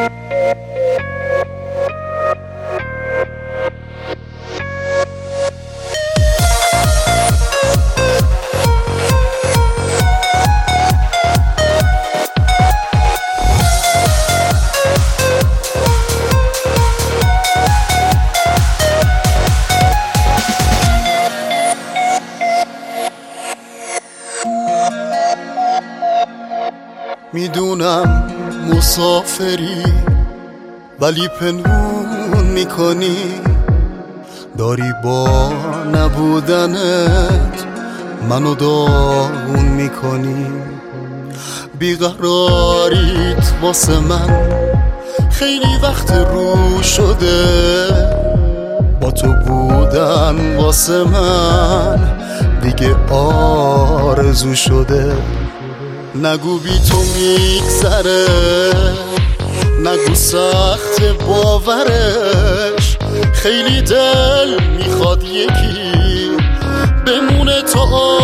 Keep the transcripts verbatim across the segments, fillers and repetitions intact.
میدونم مسافری ولی پنهون میکنی، داری با نبودنت منو داغون میکنی. بیقراریت واسه من خیلی وقت رو شده، با تو بودن واسه من دیگه آرزو شده. نگو بی تو میگذره، نگو سخت باورش، خیلی دل میخواد یکی بمونه تا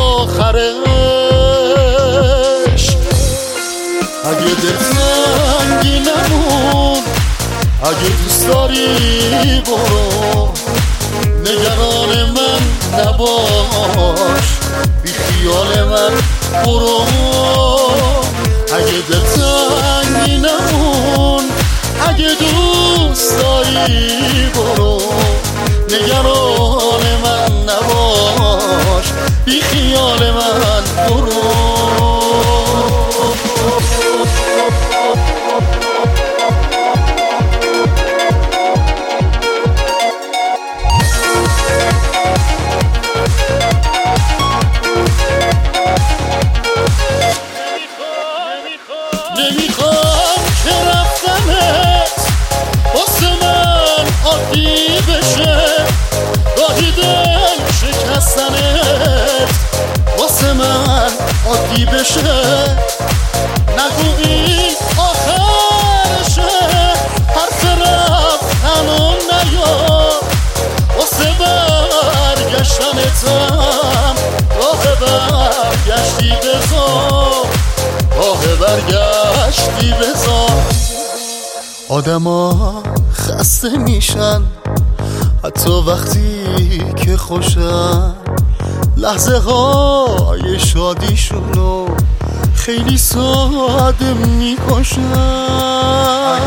آخرش. اگه دل سنگی نمون، اگه دوست داری برو، نگران من نباش، بی خیال من برو. اگه دل تنگی نمون، اگه دوست داری برو، نگران من نباش، بی خیال من برو. نمیخوام که رفتنت واسه من عادی بشه، گاهی دل شکستنت واسه من عادی بشه. نگو این آخرشه، حرف رفتنو نیار، واسه برگشتنتم راه برگشتی بذار، راه برگشتی بذار. آدما خسته میشن حتی وقتی که خوشن، لحظه های شادیشونو خیلی ساده میکشن.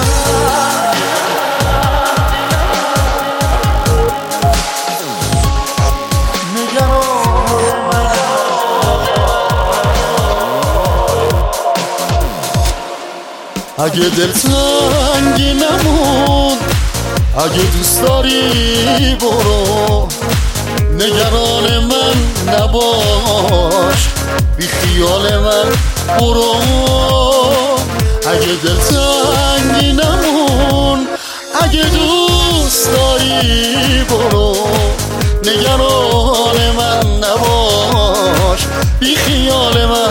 اگه دل تنگی نمون، اگه دوست داری برو، نگران من نباش، بی خیال من برو. اگه دل تنگی نمون، اگه دوست داری برو، نگران من نباش، بی خیال من